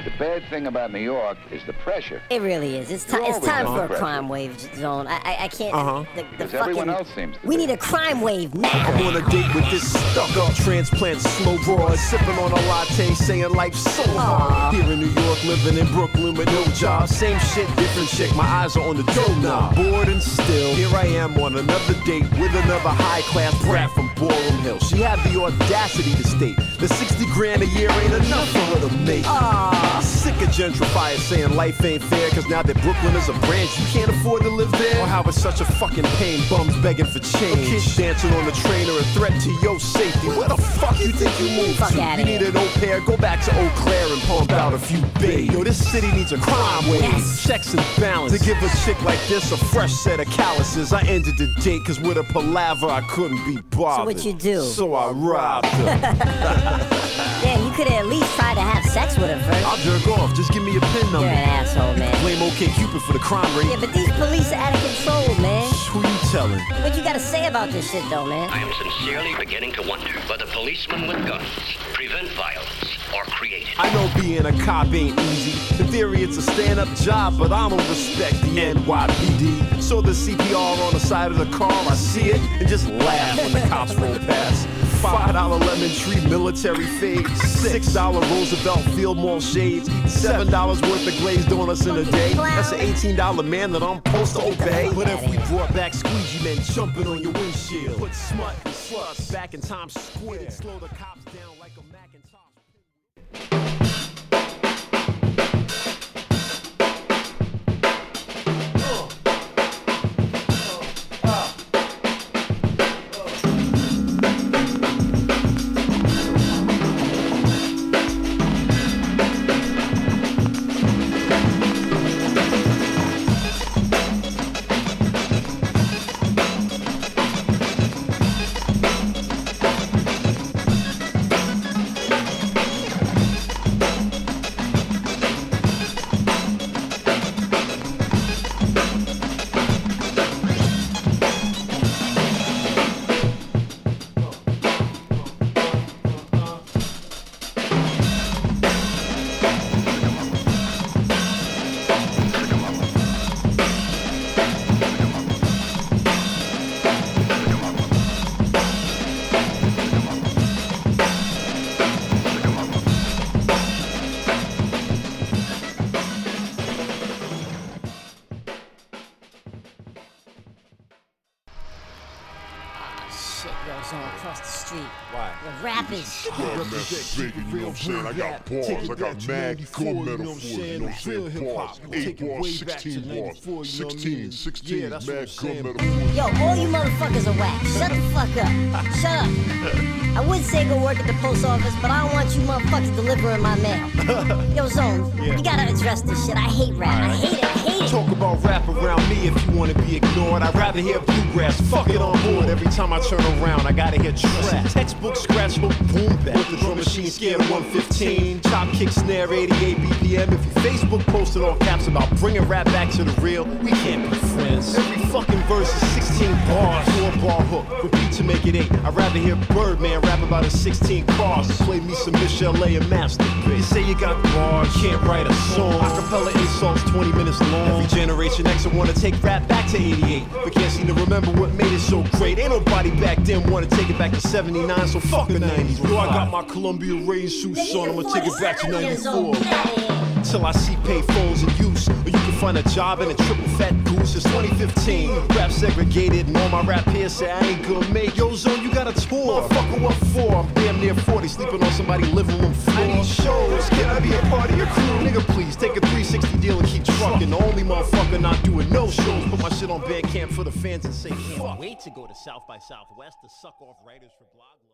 The bad thing about New York is the pressure. It really is. It's time for a crime wave zone. I can't. Because everyone else seems to. We need a crime wave now. I'm on a date with this stuck-up transplant slow broad, sipping on a latte, saying life's so hard. Here in New York, living in Brooklyn with no job. Same shit, different chick. My eyes are on the doorknob. Bored and still, here I am on another date with another high-class brat from Ballroom Hill. She had the audacity to state that 60 grand a year ain't enough for her to make. Sick of gentrifiers saying life ain't fair, cause now that Brooklyn is a branch, you can't afford to live there. Or how it's such a fucking pain, bums begging for change. Kids dancing on the train are a threat to your safety. Where the fuck you think you moved to? You need an au pair, go back to Eau Claire and pump out a few bays. Yo, this city needs a crime wave. Checks and balance. To give a chick like this a fresh set of calluses. I ended the date cause with a palaver I couldn't be bothered. So what you do? So I robbed her. Yeah, you could at least try to have sex with her first. I'll jerk off, just give me a pin number. You're an asshole, man. Blame OK Cupid for the crime rate. Yeah, but these police are out of control, man. Who you telling? What you gotta say about this shit, though, man? I am sincerely beginning to wonder whether policemen with guns prevent violence or create it. I know being a cop ain't easy. In theory, it's a stand-up job, but I don't respect the NYPD. So the CPR on the side of the car, I see it and just laugh when the cops roll past. $5 lemon tree military fade, $6 Roosevelt Field Mall shades, $7 worth of glazed donuts in a day. That's an $18 man that I'm supposed to obey. But if we brought back squeegee men jumping on your windshield, put smut and sluts back in Times Square, slow the cops down like a Macintosh. Across the street. Why? The rappers. You know what I'm saying? I got bars, I got mad good metaphors, you know what I'm saying? Bars, 8 bars, 16 bars, 16, mad good metaphors. Yo, all you motherfuckers are whack. Shut the fuck up. Shut up. I would say go work at the post office, but I don't want you motherfuckers delivering my mail. Yo, Zone, you gotta address this shit. I hate rap. I hate it. Talk about rap around me if you wanna be ignored. I'd rather hear bluegrass. Fuck it on board. Every time I turn around, I gotta hear trash. Textbook scratch, book boom back. With the drum machine scared of 115. Chop, kick, snare, 88 BPM. If you Facebook posted all caps about bringing rap back to the real, we can't be friends. Every fucking verse is 16 bars. 4-bar hook. Repeat to make it 8. I'd rather hear Birdman rap about his 16 cars. Play me some Michelle A. and Master. You say you got bars, can't write a song. Acapella insults 20 minutes long. Every generation X will wanna take rap back to 88, but can't seem to remember what made it so great. Ain't nobody back then wanna take it back to 79, so fuck the 90s. Yo, I got my Columbia rain suits on, I'ma take it back to 94. Till I see pay phones in use, or you can find a job in a triple fat goose. It's 2015, rap segregated, and all my rap peers say I ain't good, mate. Yo, Zone, you got a tour. Motherfucker, what for? I'm damn near 40, sleeping on somebody's living room floor. I need shows, can I be a part of your crew? Nigga, please, take a 360 deal and keep trucking. The only motherfucker not doing no shows. Put my shit on Bandcamp for the fans and say, can't wait to go to South by Southwest to suck off writers for Blog.